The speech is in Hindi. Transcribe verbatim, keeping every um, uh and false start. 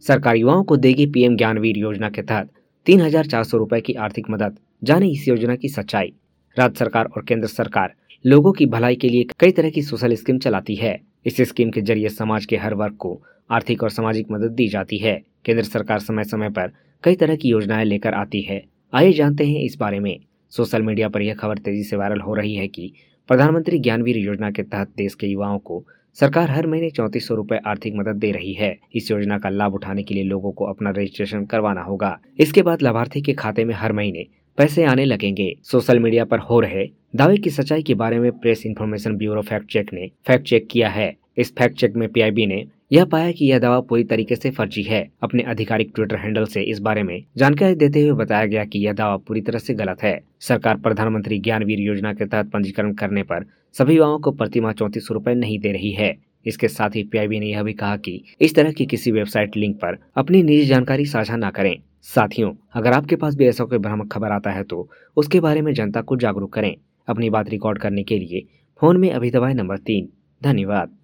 सरकार युवाओं को देगी पीएम ज्ञानवीर योजना के तहत तीन हजार चार सौ रुपए की आर्थिक मदद। जाने इस योजना की सच्चाई। राज्य सरकार और केंद्र सरकार लोगों की भलाई के लिए कई तरह की सोशल स्कीम चलाती है। इस स्कीम के जरिए समाज के हर वर्ग को आर्थिक और सामाजिक मदद दी जाती है। केंद्र सरकार समय समय पर कई तरह की योजनाएं लेकर आती है। आइए जानते हैं इस बारे में। सोशल मीडिया पर यह खबर तेजी से वायरल हो रही है कि प्रधानमंत्री ज्ञानवीर योजना के तहत देश के युवाओं को सरकार हर महीने चौंतीस सौ रुपए आर्थिक मदद दे रही है। इस योजना का लाभ उठाने के लिए लोगों को अपना रजिस्ट्रेशन करवाना होगा। इसके बाद लाभार्थी के खाते में हर महीने पैसे आने लगेंगे। सोशल मीडिया पर हो रहे दावे की सच्चाई के बारे में press information bureau fact check ने फैक्ट चेक किया है। इस फैक्ट चेक में पीआईबी ने यह पाया कि यह दावा पूरी तरीके से फर्जी है। अपने आधिकारिक ट्विटर हैंडल से इस बारे में जानकारी देते हुए बताया गया कि यह दावा पूरी तरह से गलत है। सरकार प्रधानमंत्री ज्ञानवीर योजना के तहत पंजीकरण करने पर सभी युवाओं को प्रतिमाह चौंतीस सौ रुपए नहीं दे रही है। इसके साथ ही पीआईबी ने यह भी कहा कि इस तरह की किसी वेबसाइट लिंक पर अपनी निजी जानकारी साझा न करें। साथियों, अगर आपके पास भी ऐसा कोई भ्रामक खबर आता है तो उसके बारे में जनता को जागरूक करें। अपनी बात रिकॉर्ड करने के लिए फोन में अभी दबाएं नंबर तीन। धन्यवाद।